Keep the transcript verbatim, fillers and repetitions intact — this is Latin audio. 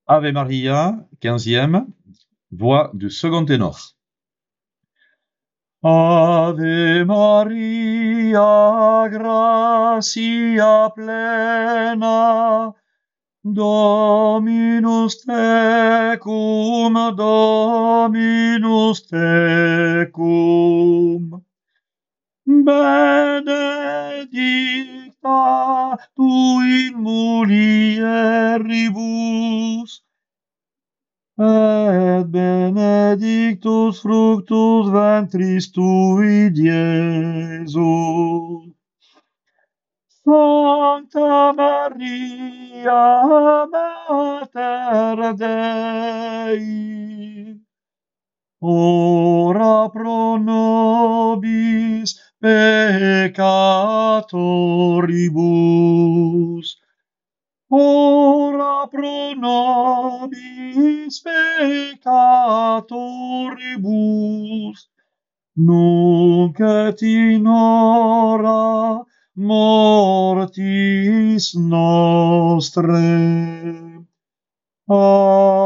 Ave Maria, quinzième, voix du second ténor. Ave Maria, gratia plena, Dominus tecum, Dominus tecum. Benedicta tu in mulieribus, et benedictus fructus ventris tui, Iesus. Sancta Maria, Mater Dei, ora pro nobis peccatoribus, ora pro nobis peccatoribus, nunc et in hora mortis nostrae. Amen.